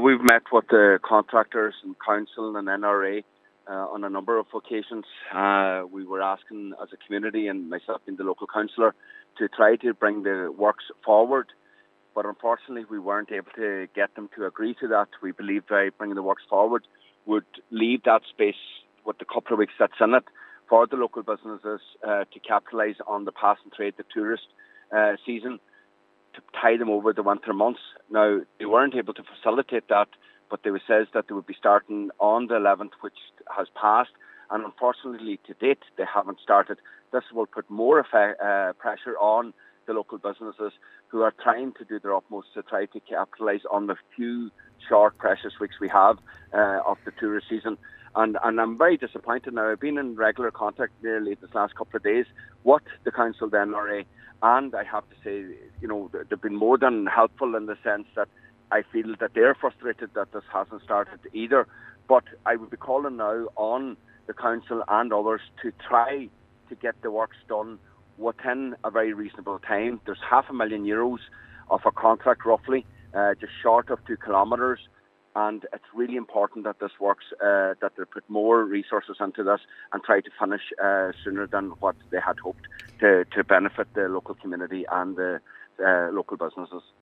we've met with the contractors and council and NRA on a number of occasions. We were asking as a community, and myself being the local councillor, to try to bring the works forward. But unfortunately, we weren't able to get them to agree to that. We believe by bringing the works forward would leave that space with the couple of weeks that's in it for the local businesses to capitalise on the passing trade, the tourist season, to tie them over the winter months. Now, they weren't able to facilitate that, but they says that they would be starting on the 11th, which has passed, and unfortunately to date they haven't started. This will put more pressure on the local businesses who are trying to do their utmost to try to capitalise on the few short, precious weeks we have of the tourist season. And I'm very disappointed now. I've been in regular contact nearly this last couple of days with the council, the NRA, and I have to say, they've been more than helpful in the sense that I feel that they're frustrated that this hasn't started either. But I would be calling now on the council and others to try to get the works done within a very reasonable time. There's €500,000 of a contract roughly, just short of 2 kilometres. And it's really important that this works, that they put more resources into this and try to finish sooner than what they had hoped to benefit the local community and the local businesses.